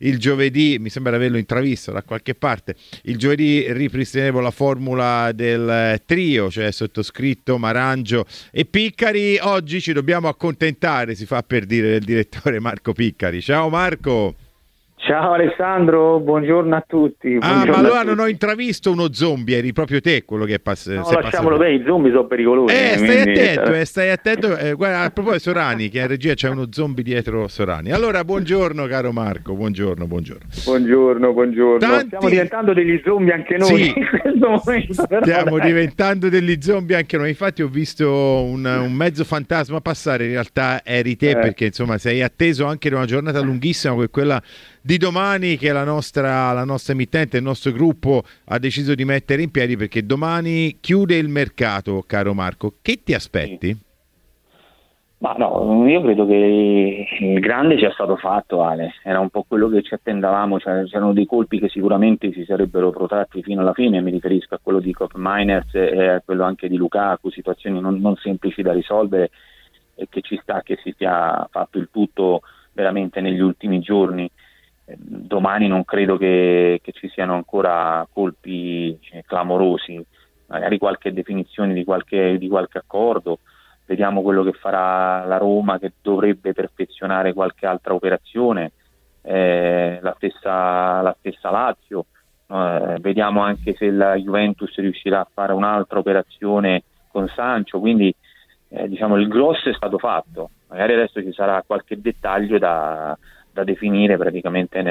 il giovedì, mi sembra di averlo intravisto da qualche parte, il giovedì ripristineremo la formula del trio, cioè sottoscritto, Marangio e Piccari. Oggi ci dobbiamo accontentare, si fa per dire, del direttore Marco Piccari. Ciao Marco. Ciao Alessandro, buongiorno a tutti. Ma allora non ho intravisto uno zombie, eri proprio te quello che è passato. No, lasciamolo bene, i zombie sono pericolosi. Stai attento. Guarda, a proposito Sorani, che in regia c'è uno zombie dietro Sorani. Allora, buongiorno caro Marco, buongiorno. Buongiorno. Stiamo diventando degli zombie anche noi, sì, in questo momento. Stiamo diventando degli zombie anche noi. Infatti ho visto un mezzo fantasma passare, in realtà eri te, perché insomma sei atteso anche da una giornata lunghissima come quella di domani, che la nostra emittente, il nostro gruppo ha deciso di mettere in piedi, perché domani chiude il mercato, caro Marco. Che ti aspetti? Ma no, io credo che il grande sia stato fatto, Ale. Era un po' quello che ci attendavamo, cioè, c'erano dei colpi che sicuramente si sarebbero protratti fino alla fine. Mi riferisco a quello di Koop Meiners e a quello anche di Lukaku, situazioni non semplici da risolvere, e che ci sta che si sia fatto il tutto veramente negli ultimi giorni. Domani non credo che ci siano ancora colpi clamorosi, magari qualche definizione di qualche accordo. Vediamo quello che farà la Roma, che dovrebbe perfezionare qualche altra operazione, la stessa Lazio. Vediamo anche se la Juventus riuscirà a fare un'altra operazione con Sancho, quindi diciamo il grosso è stato fatto. Magari adesso ci sarà qualche dettaglio da definire praticamente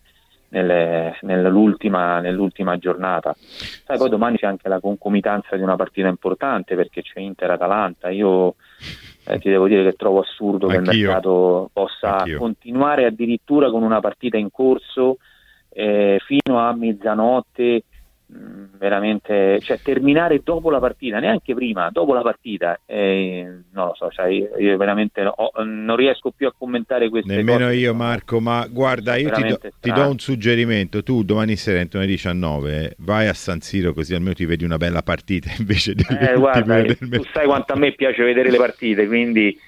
nell'ultima giornata. Sai, poi domani c'è anche la concomitanza di una partita importante, perché c'è Inter-Atalanta. Io ti devo dire che trovo assurdo che il mercato possa continuare addirittura con una partita in corso fino a mezzanotte, veramente, cioè terminare dopo la partita, neanche prima, dopo la partita, non lo so, sai, io veramente non riesco più a commentare queste nemmeno cose. Io Marco, ma guarda, io ti do un suggerimento: tu domani sera intorno alle 19 vai a San Siro, così almeno ti vedi una bella partita invece delle guarda, tu sai quanto a me piace vedere le partite, quindi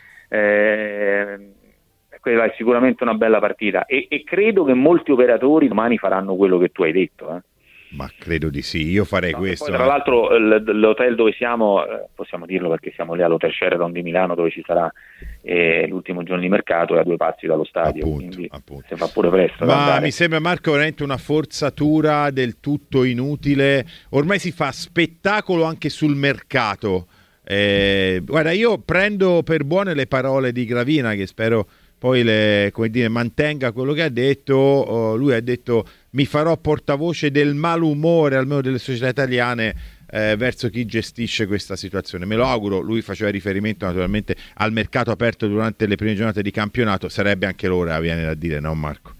quella è sicuramente una bella partita, e credo che molti operatori domani faranno quello che tu hai detto, Ma credo di sì, io farei questo. Poi, tra l'altro l'hotel dove siamo, possiamo dirlo perché siamo lì all'Hotel Sheraton di Milano, dove ci sarà l'ultimo giorno di mercato, è a 2 passi dallo stadio, quindi si fa pure presto. Ma mi sembra, Marco, veramente una forzatura del tutto inutile. Ormai si fa spettacolo anche sul mercato. Guarda, io prendo per buone le parole di Gravina, che spero poi mantenga quello che ha detto. Lui ha detto: mi farò portavoce del malumore, almeno delle società italiane, verso chi gestisce questa situazione. Me lo auguro. Lui faceva riferimento naturalmente al mercato aperto durante le prime giornate di campionato. Sarebbe anche l'ora, viene da dire, no Marco?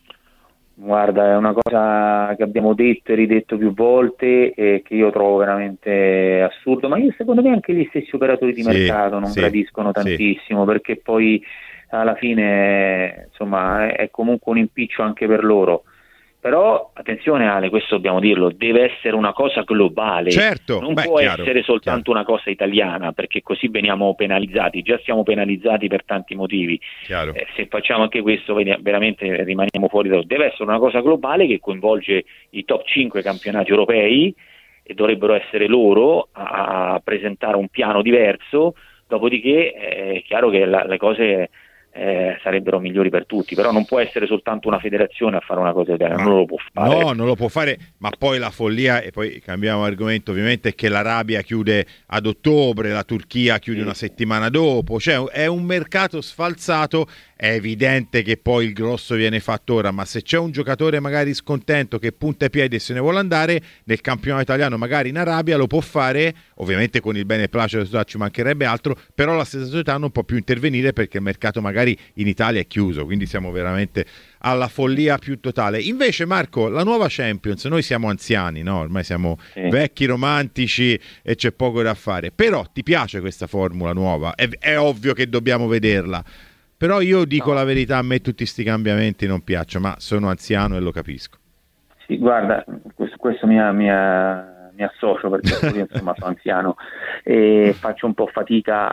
Guarda, è una cosa che abbiamo detto e ridetto più volte, e che io trovo veramente assurdo, ma secondo me anche gli stessi operatori di mercato non gradiscono tantissimo, perché poi alla fine insomma è comunque un impiccio anche per loro. Però attenzione Ale, questo dobbiamo dirlo, deve essere una cosa globale, non può essere soltanto una cosa italiana, perché così veniamo penalizzati, già siamo penalizzati per tanti motivi. Se facciamo anche questo veramente rimaniamo fuori deve essere una cosa globale che coinvolge i top 5 campionati europei, e dovrebbero essere loro a presentare un piano diverso. Dopodiché è chiaro che le cose sarebbero migliori per tutti, però non può essere soltanto una federazione a fare una cosa italiana, non lo può fare. No, non lo può fare, ma poi la follia, e poi cambiamo argomento ovviamente, è che l'Arabia chiude ad ottobre, la Turchia chiude una settimana dopo, cioè è un mercato sfalsato. È evidente che poi il grosso viene fatto ora, ma se c'è un giocatore magari scontento che punta i piedi e se ne vuole andare nel campionato italiano, magari in Arabia, lo può fare, ovviamente con il beneplacito della società, ci mancherebbe altro, però la stessa società non può più intervenire perché il mercato magari in Italia è chiuso, quindi siamo veramente alla follia più totale. Invece Marco, la nuova Champions, noi siamo anziani, no? Ormai siamo vecchi romantici e c'è poco da fare, però ti piace questa formula nuova? È ovvio che dobbiamo vederla. Però io dico la verità, a me tutti sti cambiamenti non piacciono, ma sono anziano e lo capisco. Sì, guarda, questo mi associo, perché io insomma sono anziano e faccio un po' fatica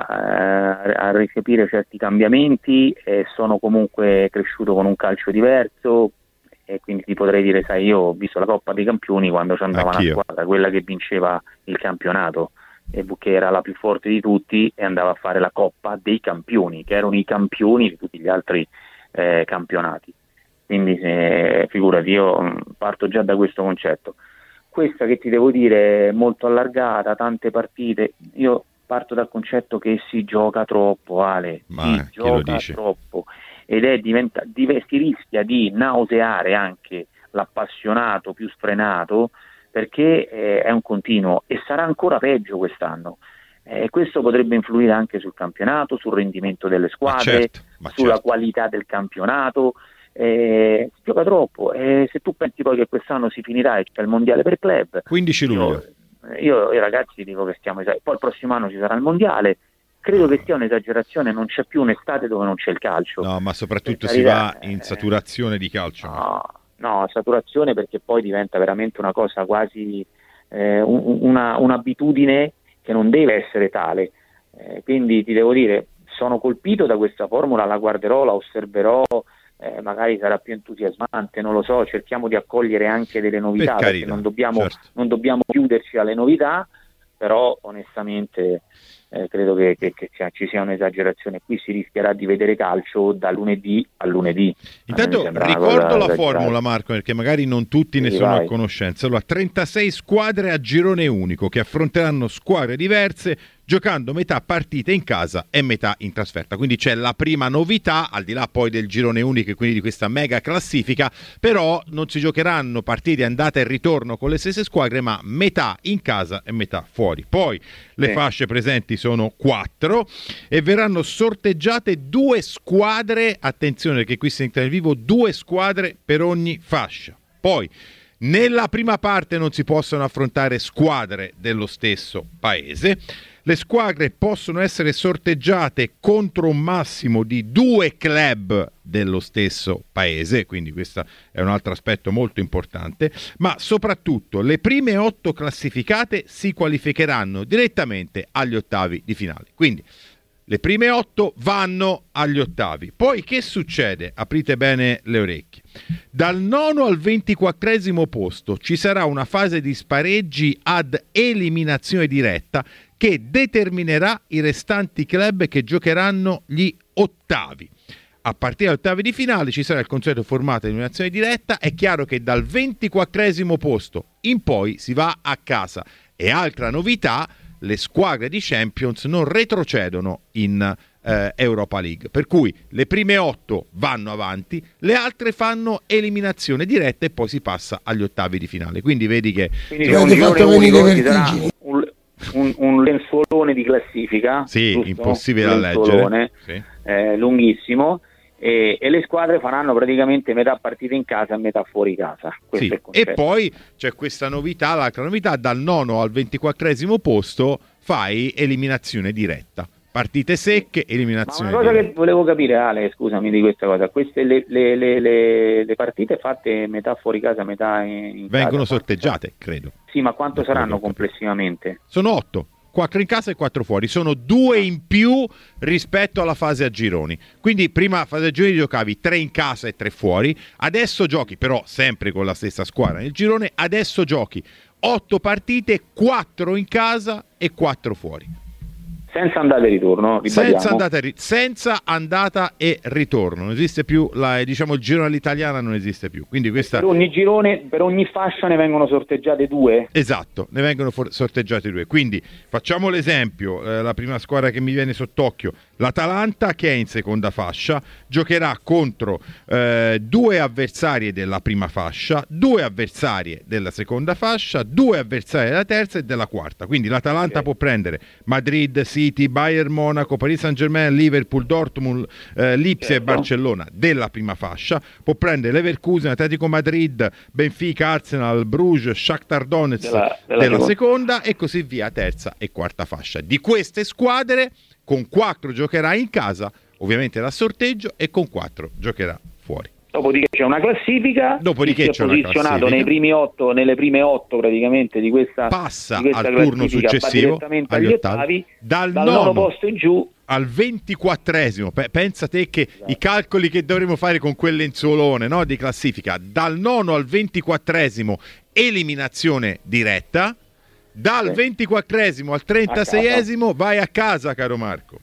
a recepire certi cambiamenti, e sono comunque cresciuto con un calcio diverso, e quindi ti potrei dire, sai, io ho visto la Coppa dei Campioni quando ci andava una squadra, quella che vinceva il campionato, che era la più forte di tutti, e andava a fare la Coppa dei Campioni, che erano i campioni di tutti gli altri campionati. Quindi figurati, io parto già da questo concetto. Questa, che ti devo dire, è molto allargata, tante partite. Io parto dal concetto che si gioca troppo, Ale, si gioca troppo, ed si rischia di nauseare anche l'appassionato più sfrenato, perché è un continuo, e sarà ancora peggio quest'anno. Questo potrebbe influire anche sul campionato, sul rendimento delle squadre, sulla qualità del campionato. Si gioca troppo, se tu pensi poi che quest'anno si finirà e c'è il mondiale per club, 15 luglio, io ai ragazzi dico che poi il prossimo anno ci sarà il mondiale. Credo che sia un'esagerazione, non c'è più un'estate dove non c'è il calcio. No, ma soprattutto si va in saturazione di calcio. No, saturazione, perché poi diventa veramente una cosa quasi un'abitudine che non deve essere tale. Quindi ti devo dire, sono colpito da questa formula, la guarderò, la osserverò, magari sarà più entusiasmante, non lo so, cerchiamo di accogliere anche delle novità, perché non dobbiamo chiuderci alle novità, però onestamente credo che ci sia un'esagerazione. Qui si rischierà di vedere calcio da lunedì a lunedì. Intanto ricordo la formula, Marco, perché magari non tutti ne sono a conoscenza. Allora, 36 squadre a girone unico che affronteranno squadre diverse, giocando metà partite in casa e metà in trasferta. Quindi c'è la prima novità, al di là poi del girone unico e quindi di questa mega classifica, però non si giocheranno partite andata e ritorno con le stesse squadre, ma metà in casa e metà fuori. Poi le fasce presenti sono 4 e verranno sorteggiate 2 squadre, attenzione che qui si entra nel vivo, 2 squadre per ogni fascia. Poi nella prima parte non si possono affrontare squadre dello stesso paese. Le squadre possono essere sorteggiate contro un massimo di 2 club dello stesso paese, quindi questo è un altro aspetto molto importante, ma soprattutto le prime 8 classificate si qualificheranno direttamente agli ottavi di finale. Quindi le prime 8 vanno agli ottavi. Poi che succede? Aprite bene le orecchie. Dal 9 al 24esimo posto ci sarà una fase di spareggi ad eliminazione diretta che determinerà i restanti club che giocheranno gli ottavi. A partire dagli ottavi di finale ci sarà il consueto formato di eliminazione diretta. È chiaro che dal 24esimo posto in poi si va a casa. E altra novità, le squadre di Champions non retrocedono in Europa League, per cui le prime 8 vanno avanti, le altre fanno eliminazione diretta e poi si passa agli ottavi di finale. Quindi vedi che un lenzuolone di classifica, giusto? Impossibile da leggere, lunghissimo, e le squadre faranno praticamente metà partita in casa e metà fuori casa. E poi c'è questa novità, l'altra novità, dal 9 al 24esimo posto fai eliminazione diretta. Partite secche, eliminazione. Ma una cosa che volevo capire, Ale, scusami di questa cosa, queste le partite fatte metà fuori casa, metà in vengono casa, sorteggiate, credo. Sì, ma quanto saranno complessivamente? Sono 8. 4 in casa e 4 fuori, sono 2 in più rispetto alla fase a gironi. Quindi prima fase a gironi giocavi 3 in casa e 3 fuori, adesso giochi però sempre con la stessa squadra nel girone, adesso giochi 8 partite, 4 in casa e 4 fuori. Senza andata e ritorno, senza andata e ritorno, non esiste più il girone all'italiana, non esiste più. Quindi questa... per ogni girone, per ogni fascia ne vengono sorteggiate 2? Esatto, ne vengono sorteggiate 2. Quindi facciamo l'esempio, la prima squadra che mi viene sott'occhio, l'Atalanta, che è in seconda fascia, giocherà contro 2 avversarie della prima fascia, 2 avversarie della seconda fascia, 2 avversarie della terza e della quarta. Quindi l'Atalanta può prendere Madrid, City, Bayern Monaco, Paris Saint-Germain, Liverpool, Dortmund, Lipsia e Barcellona della prima fascia, può prendere Leverkusen, Atletico Madrid, Benfica, Arsenal, Bruges, Shakhtar Donetsk della seconda e così via, terza e quarta fascia. Di queste squadre con 4 giocherà in casa, ovviamente da sorteggio, e con 4 giocherà fuori. Dopodiché c'è una classifica, dopodiché c'è posizionato nei primi 8, nelle prime 8 praticamente di questa, passa di questa al turno successivo direttamente agli ottavi, dal nono posto in giù al 24esimo, pensa te che i calcoli che dovremo fare con quel lenzuolone, no, di classifica, dal nono al 24esimo eliminazione diretta, dal 24esimo al 36esimo vai a casa, caro Marco.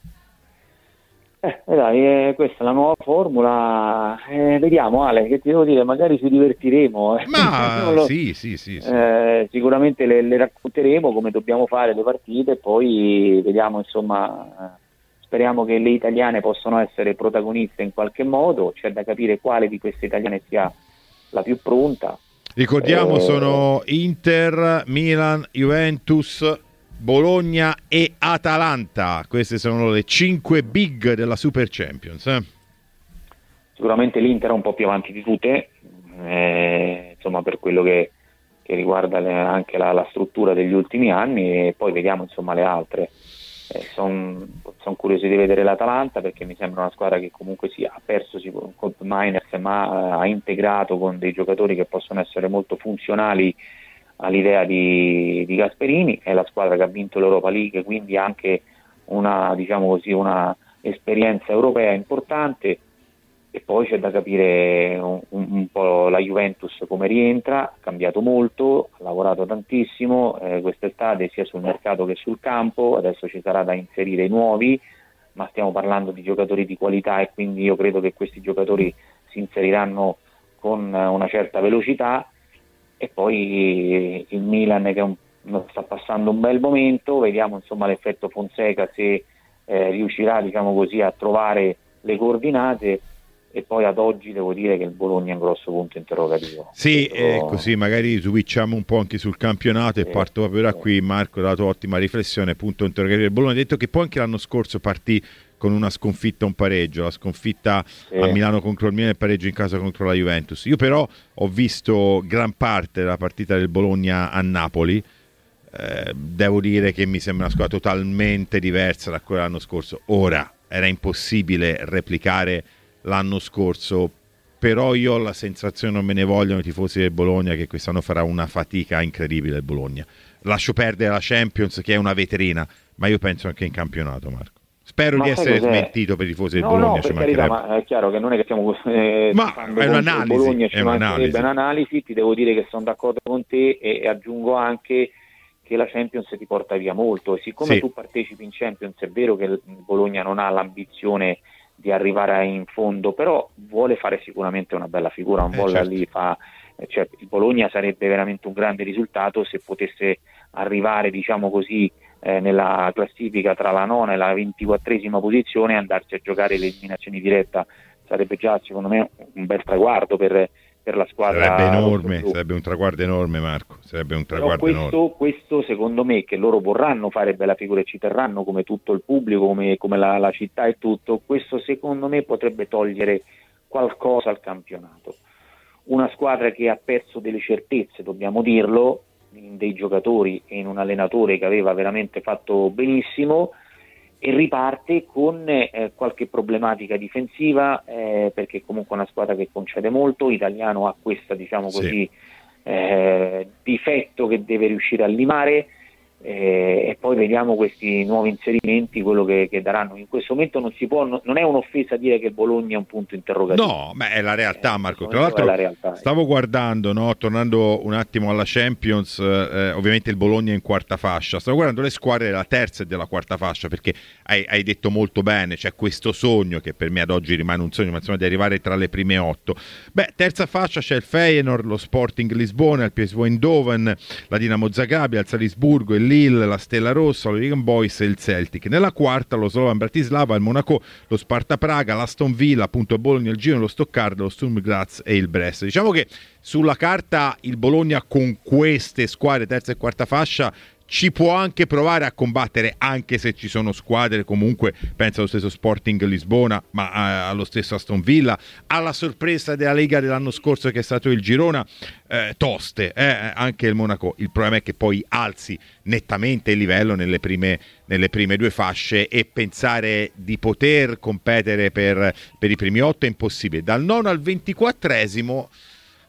Dai, questa è la nuova formula, vediamo Ale, che ti devo dire, magari ci divertiremo. Ma sì. Sicuramente le racconteremo come dobbiamo fare le partite, poi vediamo, insomma, speriamo che le italiane possano essere protagoniste in qualche modo, c'è da capire quale di queste italiane sia la più pronta. Ricordiamo sono Inter, Milan, Juventus, Bologna e Atalanta. Queste sono le 5 big della Super Champions. Sicuramente l'Inter è un po' più avanti di tutte, insomma, per quello che riguarda anche la struttura degli ultimi anni, e poi vediamo, insomma, le altre. Sono curioso di vedere l'Atalanta, perché mi sembra una squadra che comunque ha perso con Miners, ma ha integrato con dei giocatori che possono essere molto funzionali all'idea di Gasperini. È la squadra che ha vinto l'Europa League, quindi anche una, diciamo così, una esperienza europea importante. E poi c'è da capire un po' la Juventus come rientra, ha cambiato molto, ha lavorato tantissimo quest'estate sia sul mercato che sul campo, adesso ci sarà da inserire i nuovi, ma stiamo parlando di giocatori di qualità, e quindi io credo che questi giocatori si inseriranno con una certa velocità. E poi il Milan che sta passando un bel momento, vediamo, insomma, l'effetto Fonseca, se riuscirà, diciamo così, a trovare le coordinate. E poi ad oggi devo dire che il Bologna è un grosso punto interrogativo. Sì, così magari switchiamo un po' anche sul campionato e parto proprio da qui. Marco ha dato ottima riflessione, punto interrogativo del Bologna. Ha detto che poi anche l'anno scorso partì con una sconfitta, un pareggio, la sconfitta a Milano contro il Milan e il pareggio in casa contro la Juventus. Io però ho visto gran parte della partita del Bologna a Napoli, devo dire che mi sembra una squadra totalmente diversa da quella dell'anno scorso. Ora, era impossibile replicare l'anno scorso, però io ho la sensazione, non me ne vogliono i tifosi del Bologna, che quest'anno farà una fatica incredibile il Bologna. Lascio perdere la Champions, che è una vetrina, ma io penso anche in campionato, Marco. Spero di essere smentito per i tifosi del Bologna. No, per carità, ma è chiaro che non è che stiamo ma è un'analisi, Bologna, ci mancherebbe un'analisi. Ti devo dire che sono d'accordo con te, e aggiungo anche che la Champions ti porta via molto, e siccome tu partecipi in Champions, è vero che il Bologna non ha l'ambizione di arrivare in fondo, però vuole fare sicuramente una bella figura, non vuole lì cioè, il Bologna sarebbe veramente un grande risultato se potesse arrivare, diciamo così, nella classifica tra la nona e la 24esima posizione, e andarsi a giocare l'eliminazione diretta. Sarebbe già, secondo me, un bel traguardo per la squadra. Sarebbe enorme, sarebbe un traguardo enorme, Marco. Sarebbe un traguardo enorme. Questo secondo me, che loro vorranno fare bella figura e ci terranno, come tutto il pubblico, come la città e tutto, questo secondo me potrebbe togliere qualcosa al campionato. Una squadra che ha perso delle certezze, dobbiamo dirlo, in dei giocatori e in un allenatore che aveva veramente fatto benissimo, e riparte con qualche problematica difensiva, perché comunque è una squadra che concede molto. Italiano ha questa, diciamo così, difetto che deve riuscire a limare, e poi vediamo questi nuovi inserimenti, quello che daranno. In questo momento non è un'offesa dire che il Bologna è un punto interrogativo. No, ma è la realtà, Marco. Tra l'altro stavo guardando, no, tornando un attimo alla Champions, ovviamente il Bologna è in quarta fascia. Stavo guardando le squadre della terza e della quarta fascia, perché hai detto molto bene, c'è questo sogno, che per me ad oggi rimane un sogno, ma insomma, di arrivare tra le prime 8. Terza fascia c'è il Feyenoord, lo Sporting Lisbona, il PSV Eindhoven, la Dinamo Zagabria, il Salisburgo, il Lille, la Stella Rossa, lo Wigan Boys e il Celtic. Nella quarta lo Slovan Bratislava, il Monaco, lo Sparta Praga, l'Aston Villa, appunto il Bologna, il Girona, lo Stoccarda, lo Sturm Graz e il Brest. Diciamo che sulla carta il Bologna con queste squadre terza e quarta fascia ci può anche provare a combattere, anche se ci sono squadre, comunque penso allo stesso Sporting Lisbona, ma allo stesso Aston Villa, alla sorpresa della Lega dell'anno scorso che è stato il Girona, toste, anche il Monaco. Il problema è che poi alzi nettamente il livello nelle prime due fasce, e pensare di poter competere per i primi 8 è impossibile. Dal 9 al 24esimo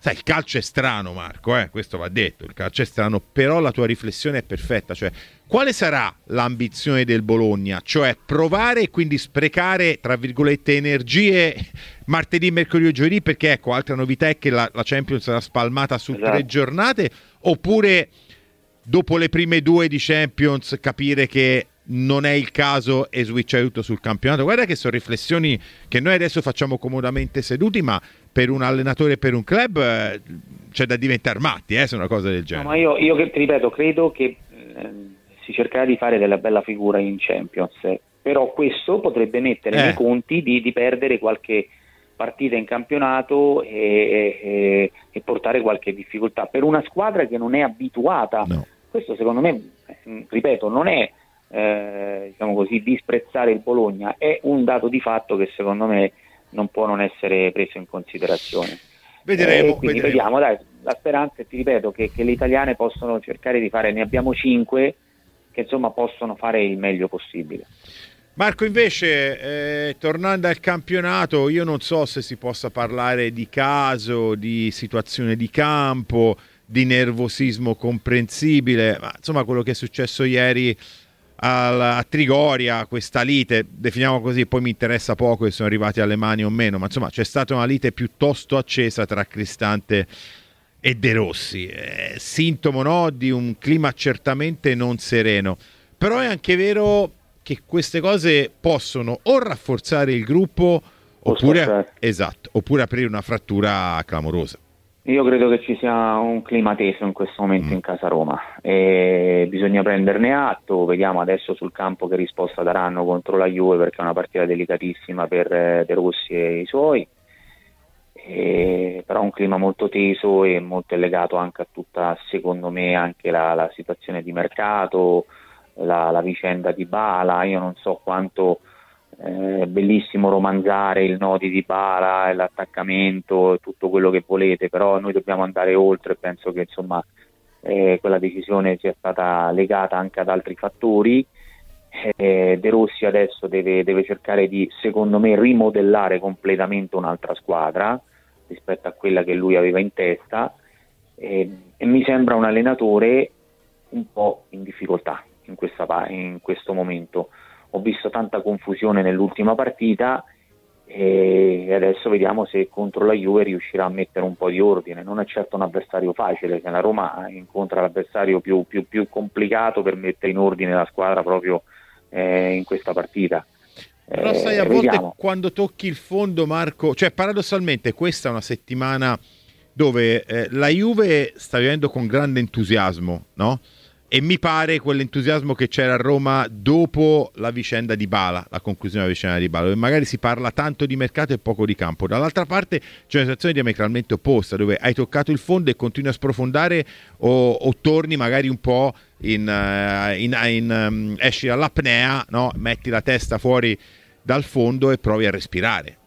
Sai, il calcio è strano, Marco, questo va detto, il calcio è strano, però la tua riflessione è perfetta, cioè quale sarà l'ambizione del Bologna? Cioè provare e quindi sprecare, tra virgolette, energie martedì, mercoledì e giovedì, perché ecco, altra novità è che la Champions sarà spalmata su 3 giornate, oppure dopo le prime 2 di Champions capire che non è il caso e switchare tutto sul campionato? Guarda che sono riflessioni che noi adesso facciamo comodamente seduti, ma per un allenatore e per un club c'è da diventare matti, se una cosa del genere. No, ma io ti ripeto, credo che si cercherà di fare della bella figura in Champions, però questo potrebbe mettere nei conti di perdere qualche partita in campionato e portare qualche difficoltà per una squadra che non è abituata. No. Questo secondo me, ripeto, non è diciamo così, disprezzare il Bologna, è un dato di fatto che secondo me non può non essere preso in considerazione. Vedremo. Vediamo, dai, la speranza è, ti ripeto, che le italiane possono cercare di fare, ne abbiamo 5 che insomma possono fare il meglio possibile. Marco, invece, tornando al campionato, io non so se si possa parlare di caso, di situazione di campo, di nervosismo comprensibile, ma insomma quello che è successo ieri a Trigoria, questa lite, definiamo così, poi mi interessa poco se sono arrivati alle mani o meno, ma insomma c'è stata una lite piuttosto accesa tra Cristante e De Rossi, sintomo, no, di un clima certamente non sereno, però è anche vero che queste cose possono o rafforzare il gruppo oppure aprire una frattura clamorosa. Io credo che ci sia un clima teso in questo momento in casa Roma e bisogna prenderne atto. Vediamo adesso sul campo che risposta daranno contro la Juve, perché è una partita delicatissima per De Rossi e i suoi, però un clima molto teso e molto legato anche a tutta, secondo me, anche la situazione di mercato, la vicenda di Dybala. Io non so quanto bellissimo romanzare il no di Dybala, l'attaccamento e tutto quello che volete, però noi dobbiamo andare oltre. Penso che insomma quella decisione sia stata legata anche ad altri fattori. De Rossi adesso deve cercare di, secondo me, rimodellare completamente un'altra squadra rispetto a quella che lui aveva in testa, e mi sembra un allenatore un po' in difficoltà in questo momento. Ho visto tanta confusione nell'ultima partita e adesso vediamo se contro la Juve riuscirà a mettere un po' di ordine. Non è certo un avversario facile, che la Roma incontra l'avversario più complicato per mettere in ordine la squadra proprio in questa partita. Però sai, a volte quando tocchi il fondo, Marco, cioè paradossalmente questa è una settimana dove la Juve sta vivendo con grande entusiasmo, no? E mi pare quell'entusiasmo che c'era a Roma dopo la vicenda di Dybala, la conclusione della vicenda di Dybala, dove magari si parla tanto di mercato e poco di campo. Dall'altra parte c'è una situazione diametralmente opposta, dove hai toccato il fondo e continui a sprofondare o torni magari un po' esci dall'apnea, no? Metti la testa fuori dal fondo e provi a respirare.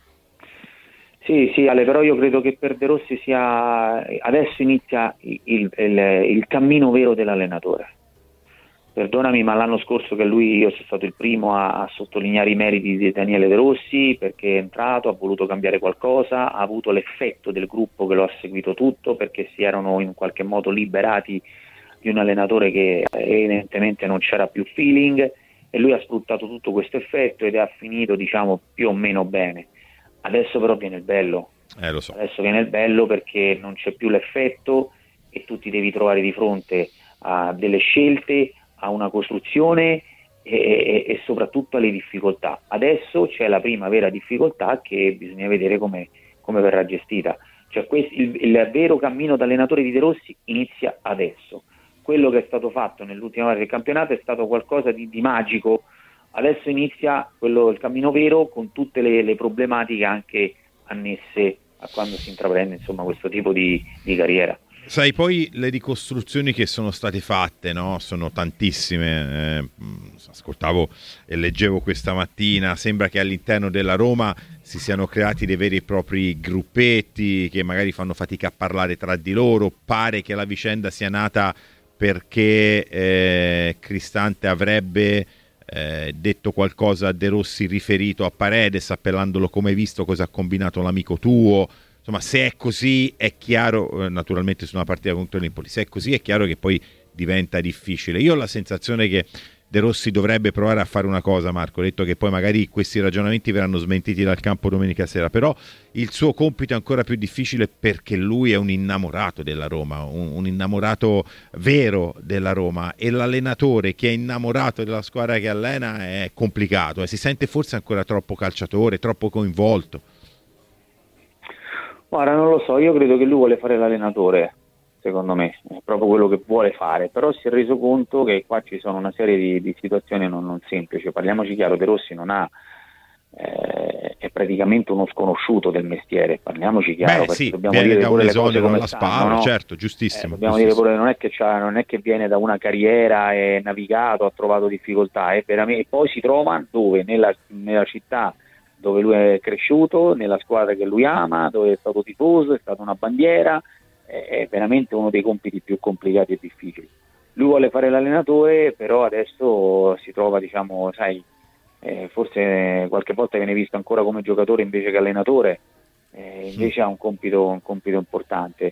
Sì, Ale, però io credo che per De Rossi adesso inizia il cammino vero dell'allenatore. Perdonami, ma l'anno scorso io sono stato il primo a sottolineare i meriti di Daniele De Rossi, perché è entrato, ha voluto cambiare qualcosa, ha avuto l'effetto del gruppo che lo ha seguito tutto, perché si erano in qualche modo liberati di un allenatore che evidentemente non c'era più feeling, e lui ha sfruttato tutto questo effetto ed ha finito, diciamo, più o meno bene. Adesso però viene il bello, lo so. Adesso viene il bello perché non c'è più l'effetto e tu ti devi trovare di fronte a delle scelte, a una costruzione e soprattutto alle difficoltà. Adesso c'è la prima vera difficoltà che bisogna vedere come verrà gestita. Cioè il vero cammino da allenatore di De Rossi inizia adesso. Quello che è stato fatto nell'ultima parte del campionato è stato qualcosa di magico. Adesso inizia il cammino vero, con tutte le problematiche anche annesse a quando si intraprende insomma questo tipo di carriera. Sai, poi le ricostruzioni che sono state fatte, no? Sono tantissime. Ascoltavo e leggevo questa mattina, sembra che all'interno della Roma si siano creati dei veri e propri gruppetti che magari fanno fatica a parlare tra di loro. Pare che la vicenda sia nata perché Cristante avrebbe detto qualcosa a De Rossi riferito a Paredes, appellandolo come hai visto cosa ha combinato l'amico tuo. insomma, se è così è chiaro, naturalmente su una partita contro l'Empoli, se è così è chiaro che poi diventa difficile. Io ho la sensazione che De Rossi dovrebbe provare a fare una cosa, Marco, ho detto che poi magari questi ragionamenti verranno smentiti dal campo domenica sera, però il suo compito è ancora più difficile perché lui è un innamorato della Roma, un innamorato vero della Roma, e l'allenatore che è innamorato della squadra che allena è complicato, si sente forse ancora troppo calciatore, troppo coinvolto. Guarda, non lo so, io credo che lui vuole fare l'allenatore, secondo me, è proprio quello che vuole fare, però si è reso conto che qua ci sono una serie di situazioni non semplici. Parliamoci chiaro, De Rossi non ha, è praticamente uno sconosciuto del mestiere, parliamoci chiaro, perché sì, dobbiamo dire pure le cose come alla stanno, spalla, no? certo, giustissimo. Dobbiamo dire pure, non è che viene da una carriera, è navigato, ha trovato difficoltà, è veramente, e poi si trova dove? Nella città dove lui è cresciuto, nella squadra che lui ama, dove è stato tifoso, è stata una bandiera. È veramente uno dei compiti più complicati e difficili. Lui vuole fare l'allenatore, però adesso si trova, diciamo, sai, forse qualche volta viene visto ancora come giocatore invece che allenatore, invece ha un compito importante.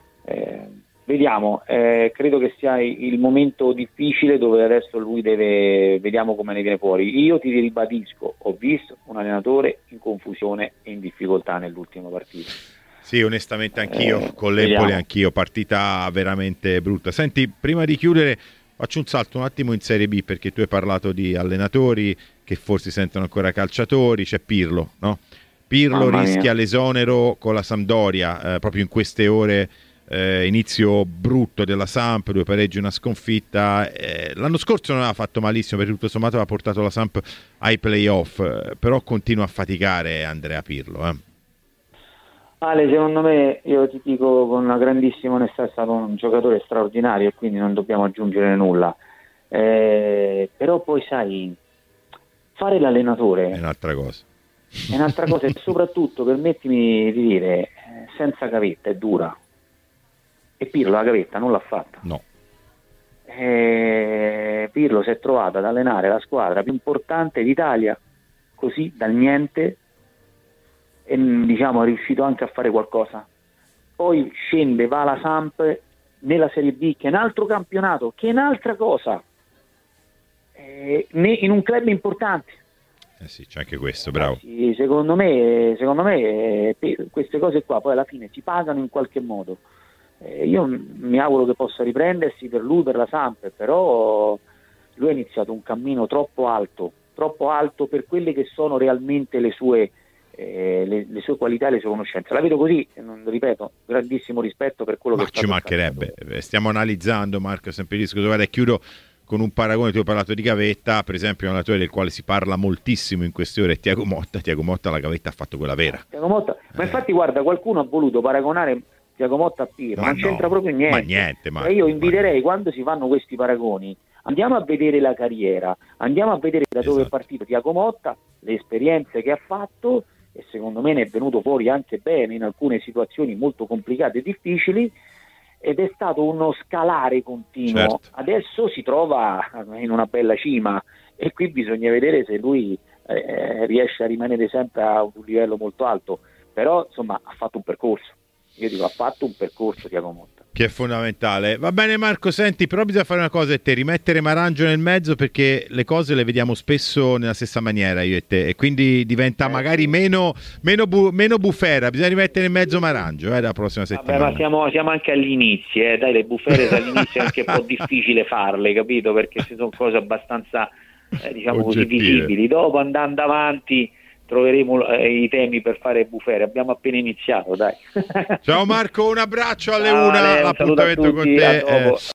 Vediamo, credo che sia il momento difficile dove adesso lui vediamo come ne viene fuori. Io ti ribadisco, ho visto un allenatore in confusione e in difficoltà nell'ultima partita. Sì, onestamente anch'io, con l'Empoli anch'io, partita veramente brutta. Senti, prima di chiudere faccio un salto un attimo in Serie B, perché tu hai parlato di allenatori che forse sentono ancora calciatori, c'è Pirlo, no? Pirlo rischia l'esonero con la Sampdoria, proprio in queste ore, inizio brutto della Samp, 2 pareggi, una sconfitta. L'anno scorso non aveva fatto malissimo, perché tutto sommato aveva portato la Samp ai playoff, però continua a faticare Andrea Pirlo. Ale, secondo me, io ti dico con una grandissima onestà, è stato un giocatore straordinario e quindi non dobbiamo aggiungere nulla, però poi sai, fare l'allenatore è un'altra cosa e soprattutto, permettimi di dire, senza gavetta è dura, e Pirlo la gavetta non l'ha fatta. No. Pirlo si è trovato ad allenare la squadra più importante d'Italia così dal niente, e diciamo è riuscito anche a fare qualcosa. Poi scende, va alla Samp nella Serie B, che è un altro campionato, che è un'altra cosa, in un club importante. Sì, c'è anche questo, bravo. Sì, secondo me queste cose qua poi alla fine si pagano in qualche modo. Io mi auguro che possa riprendersi per lui, per la Samp, però lui ha iniziato un cammino troppo alto per quelle che sono realmente le sue qualità e le sue conoscenze. La vedo così, ripeto, grandissimo rispetto per quello che è stato. Ci mancherebbe. Stiamo analizzando, Marco, sempre discusso. Guarda, chiudo con un paragone. Tu hai parlato di gavetta, per esempio un allenatore del quale si parla moltissimo in queste ore è Thiago Motta. La gavetta ha fatto quella vera. Thiago Motta, ma infatti guarda, qualcuno ha voluto paragonare Thiago Motta a Pirlo, non c'entra proprio niente. Ma niente, e io inviterei, quando si fanno questi paragoni, andiamo a vedere la carriera, andiamo a vedere da dove è partito Thiago Motta, le esperienze che ha fatto, e secondo me ne è venuto fuori anche bene in alcune situazioni molto complicate e difficili, ed è stato uno scalare continuo. Certo. Adesso si trova in una bella cima e qui bisogna vedere se lui riesce a rimanere sempre a un livello molto alto, però insomma ha fatto un percorso. Io dico, ha fatto un percorso Thiago Motta, che è fondamentale. Va bene Marco, senti, però bisogna fare una cosa, e te rimettere Marangio nel mezzo, perché le cose le vediamo spesso nella stessa maniera io e te, e quindi diventa magari meno bufera. Bisogna rimettere in mezzo Marangio la prossima settimana. Vabbè, ma siamo anche all'inizio, dai, le bufere all'inizio è anche un po' difficile farle, capito? Perché ci sono cose abbastanza diciamo così visibili. Dopo, andando avanti, troveremo i temi per fare bufere. Abbiamo appena iniziato, dai. Ciao Marco, un abbraccio alle 1, l'appuntamento con te.